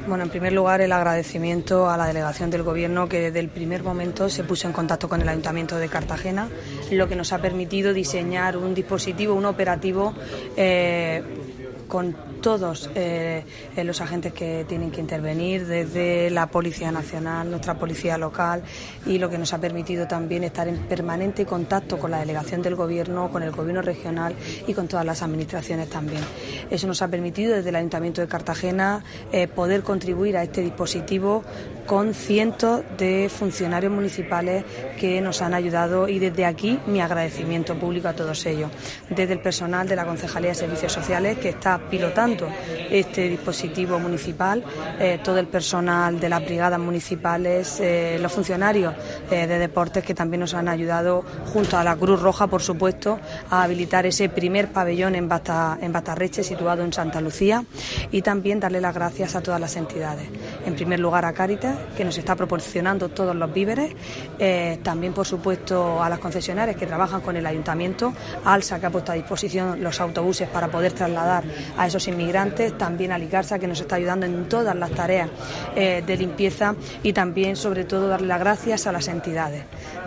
Bueno, en primer lugar, el agradecimiento a la delegación del Gobierno que desde el primer momento se puso en contacto con el Ayuntamiento de Cartagena, lo que nos ha permitido diseñar un dispositivo, un operativo con todos los agentes que tienen que intervenir, desde la Policía Nacional, nuestra Policía Local, y lo que nos ha permitido también estar en permanente contacto con la delegación del Gobierno, con el Gobierno regional y con todas las administraciones también. Eso nos ha permitido desde el Ayuntamiento de Cartagena poder contribuir a este dispositivo con cientos de funcionarios municipales que nos han ayudado, y desde aquí mi agradecimiento público a todos ellos, desde el personal de la Concejalía de Servicios Sociales que está pilotando este dispositivo municipal, todo el personal de las brigadas municipales, los funcionarios de deportes que también nos han ayudado, junto a la Cruz Roja, por supuesto, a habilitar ese primer pabellón en Batarreche, situado en Santa Lucía, y también darle las gracias a todas las entidades. En primer lugar a Cáritas, que nos está proporcionando todos los víveres, también por supuesto a las concesionarias que trabajan con el Ayuntamiento, a ALSA, que ha puesto a disposición los autobuses para poder trasladar a esos inmigrantes, también a Ligarsa, que nos está ayudando en todas las tareas de limpieza, y también sobre todo darle las gracias a las entidades,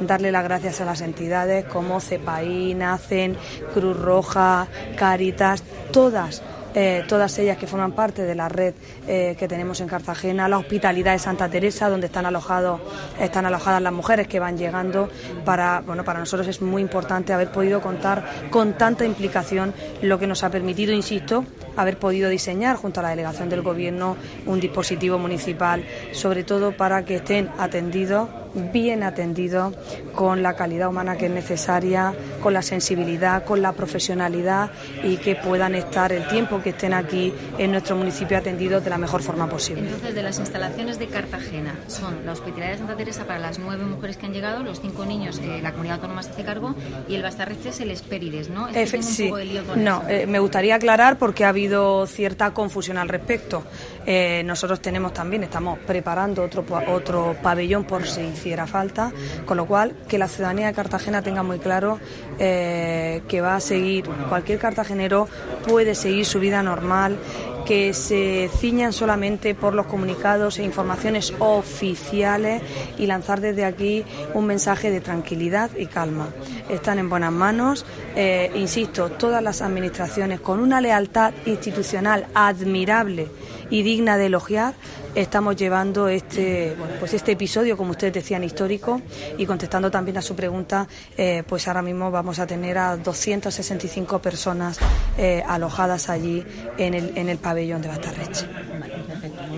como CEPAI, NACEN, Cruz Roja, Cáritas, todas ellas que forman parte de la red que tenemos en Cartagena, la Hospitalidad de Santa Teresa, donde están alojadas las mujeres que van llegando. Para nosotros es muy importante haber podido contar con tanta implicación, lo que nos ha permitido, insisto, haber podido diseñar junto a la delegación del Gobierno un dispositivo municipal, sobre todo para que estén bien atendidos, con la calidad humana que es necesaria, con la sensibilidad, con la profesionalidad, y que puedan estar el tiempo que estén aquí en nuestro municipio atendidos de la mejor forma posible. Entonces, de las instalaciones de Cartagena, son la Hospitalidad de Santa Teresa para las 9 mujeres que han llegado, los 5 niños, la comunidad autónoma se hace cargo, y el Batarreche es el Espérides, ¿no? Sí. Un poco de lío con eso. Me gustaría aclarar, porque ha habido cierta confusión al respecto. Nosotros estamos preparando otro pabellón por si hiciera falta, con lo cual que la ciudadanía de Cartagena tenga muy claro que va a seguir, cualquier cartagenero puede seguir su vida normal, que se ciñan solamente por los comunicados e informaciones oficiales, y lanzar desde aquí un mensaje de tranquilidad y calma. Están en buenas manos, insisto, todas las administraciones, con una lealtad institucional admirable y digna de elogiar, estamos llevando este episodio, como ustedes decían, histórico. Y contestando también a su pregunta, pues ahora mismo vamos a tener a 265 personas alojadas allí en el pabellón de Batarreche.